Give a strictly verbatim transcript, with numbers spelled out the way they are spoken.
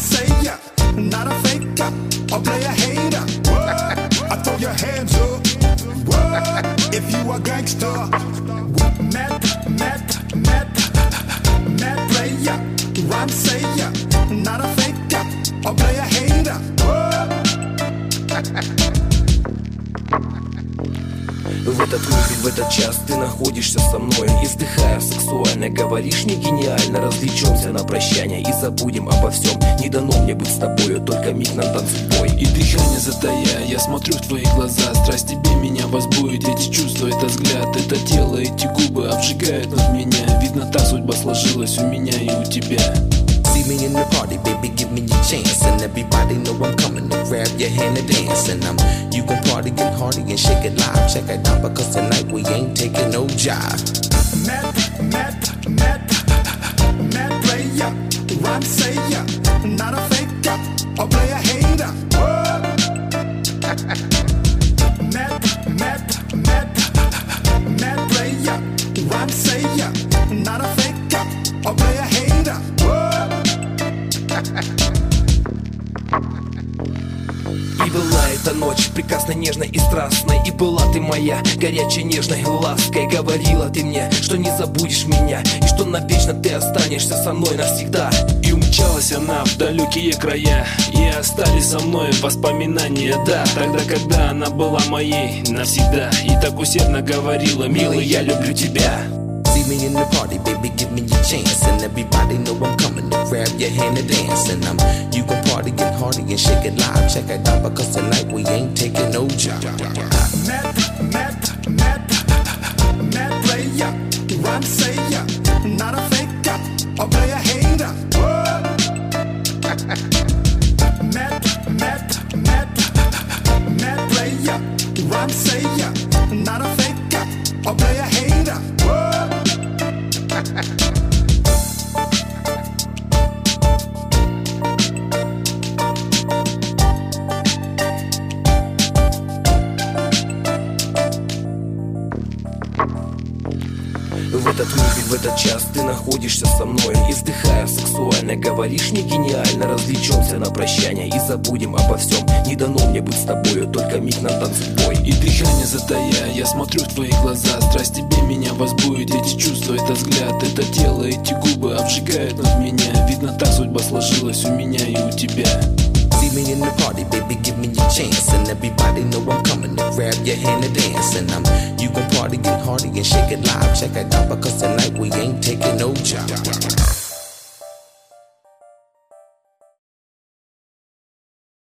sayer, not a faker, or play a hater. I throw your hands up, if you a gangster. Mad, mad, mad, mad player, rhyme sayer, not a faker, or play a hater. В этот миг, в этот час ты находишься со мной, издыхая сексуально, говоришь не гениально. Развлечемся на прощание и забудем обо всем. Не дано мне быть с тобою, только миг нам танцует бой. И дыхание затая, я смотрю в твои глаза. Страсть тебе меня возбудит, эти чувства, это взгляд, это тело, эти губы обжигают над меня. Видно, так судьба сложилась у меня и у тебя. See me in the party, baby, give me your chance. And everybody know I'm coming to grab your hand and dance. And I'm, you gon' party, get hardy and shake it live. Check it out, because tonight we ain't taking no jive. Mad, mad, mad, mad player, rhyme sayer, not a faker, or play a hater. Mad, mad, mad, mad player, rhyme sayer, not a faker, or play a hater. И была эта ночь прекрасной, нежной и страстной. И была ты моя горячей, нежной лаской. Говорила ты мне, что не забудешь меня, и что навечно ты останешься со мной навсегда. И умчалась она в далекие края, и остались со мной воспоминания. Да, тогда, когда она была моей навсегда, и так усердно говорила: милый, я люблю тебя. See me in the party, baby, give me your chance. And everybody know I'm coming to grab your hand and dance. And I'm, you gon' party, get hardy and shake it live. Check it out, because tonight we ain't taking no job. Mad, mad, mad, mad player, rhyme sayer, not a faker, or play a hater. Mad, mad, mad, mad player, rhyme sayer, not a faker, or play a hater. В этот миг, в этот час ты находишься со мной, издыхая сексуально, говоришь не гениально. Развлечемся на прощание и забудем обо всем. Не дано мне быть с тобою, только миг нам танцует бой. И дыхание затая, я смотрю в твои глаза. Страсть тебе меня возбудит, эти чувства, это взгляд, это тело, эти губы обжигают над меня. Видно, так судьба сложилась у меня и у тебя. See me in the party, baby, give me your chance. And everybody know I'm coming to grab your hand and dance. And I'm, you gon' party, get hardy and shake it live. Check it out, because tonight we ain't taking no job.